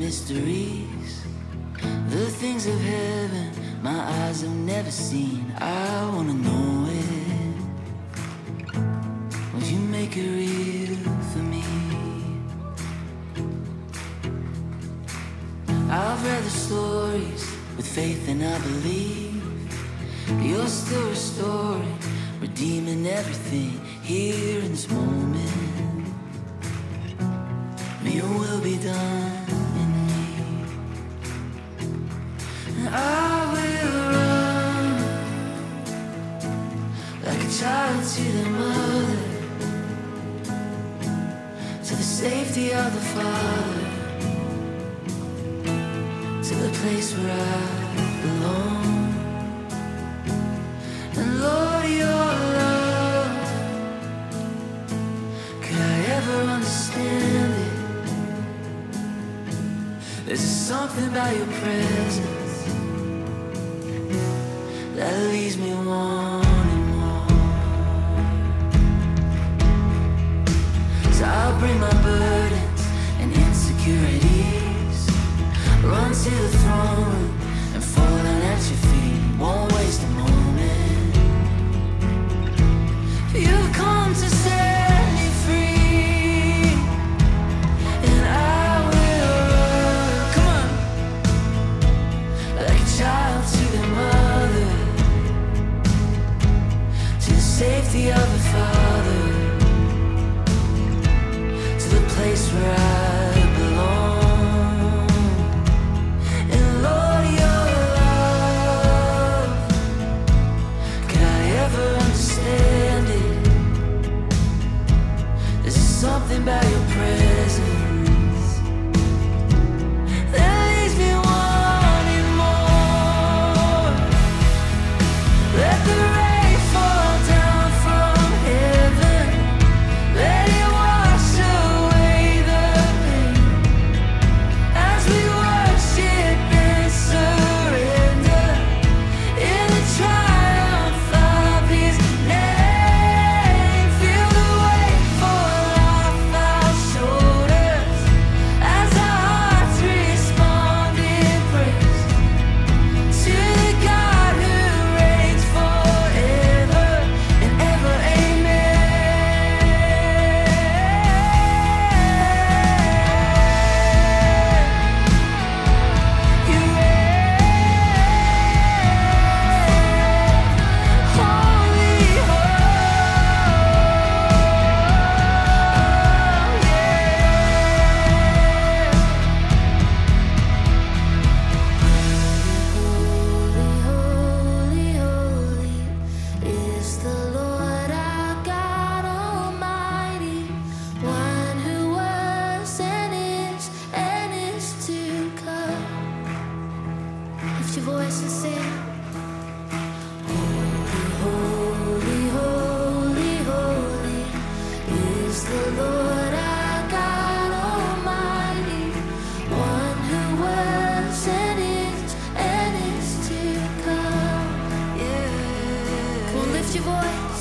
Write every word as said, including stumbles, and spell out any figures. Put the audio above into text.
mysteries, the things of heaven my eyes have never seen. I wanna know it. Would you make it real for me? I've read the stories with faith and I believe you're still restoring, redeeming everything here in this moment. May your will be done in me. And I will run like a child to the mother, to the safety of the Father, to the place where I belong. And Lord, your love, could I ever understand it? There's something about your presence that leaves me wanting more. So I'll bring my burdens and insecurities, run to the throne and fall down at your feet. Won't waste a moment. You've come to set me free, and I will run, come on, like a child to the mother, to the safety of the Father, to the place where I belong. And Lord, your love, could I ever understand it? There's something about your presence that leaves me wanting more. Let the rain fall down from heaven, let it wash away the pain, as we worship and surrender in the triumph of His name. Feel the weight fall off our shoulders as our hearts respond in praise to the God who reigns forever and ever. Amen. You reign, holy, holy, holy is the Lord our God Almighty, one who was and is and is to come. Lift your voice and sing. Holy, holy, holy is the Lord our God Almighty, one who was and is and is to come. Yeah. Come on, lift your voice.